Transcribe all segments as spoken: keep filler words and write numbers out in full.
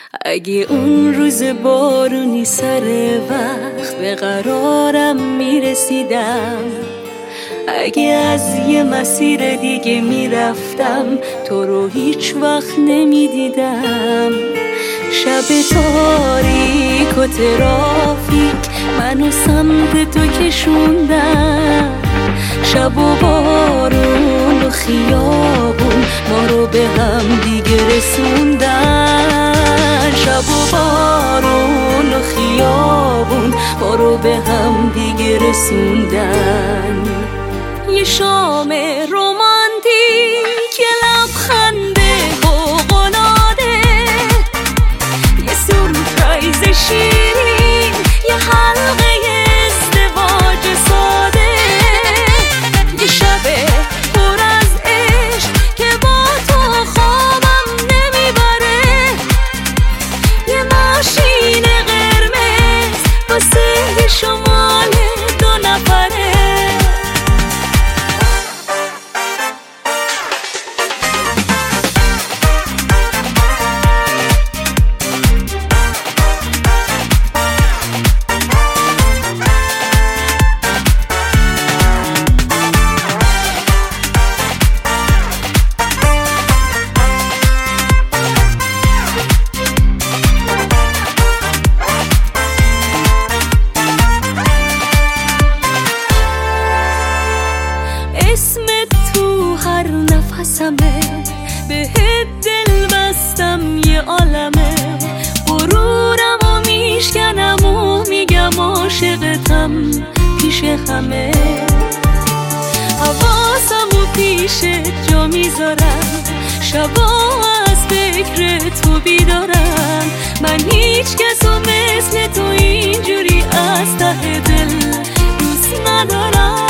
اگه اون روز بارونی سر وقت به قرارم میرسیدم، اگه از یه مسیر دیگه میرفتم تو رو هیچ وقت نمیدیدم، شب تاریک و ترافیک منو سمت تو کشوندن، شب و بارون و خیابون ما رو به هم دیگه رسوندن، شب و بارون و خیابون ما رو به هم دیگه رسوندن. یه شام رومانتیک، یه لبخند فوق‌العاده، یه سورپرایز شیرین، یه حلقه ازدواج ساده، یه شب پر از عشق که با تو خوابم نمیبره، یه ماشین قرمز واسه شمال دو نفره. اسمت تو هر نفسمه، بهت دل بستم یه عالمه، غرورم و میشکنم و میگم عاشقتم پیش همه، حواسم و پیشت جا میذارم، شبا از فکر تو بیدارم، من هیچ کس و مثل تو اینجوری از ته دل دوست ندارم.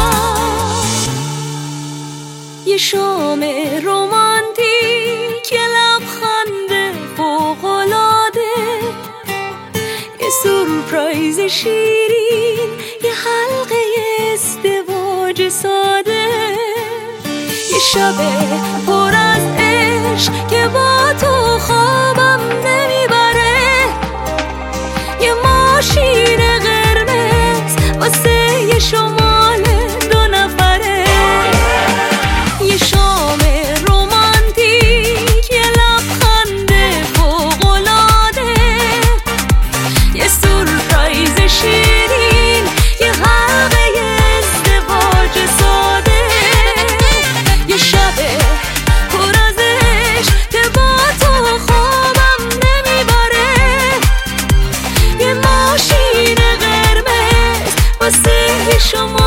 یه شام رومانتیک، یه لبخند فوق‌العاده، یه سورپرایز شیرین، یه حلقه ازدواج ساده، یه شب پر از عشق که با تو خوابم نمیبره، یه ماشین قرمز واسه یه شمال دو نفره. یه شام رومانتیک، یه لبخند فوق‌العاده، یه سورپرایز شیرین، یه حلقه ازدواج ساده، یه شب پر از عشق که با تو خوابم نمیبره، یه ماشین قرمز واسه شما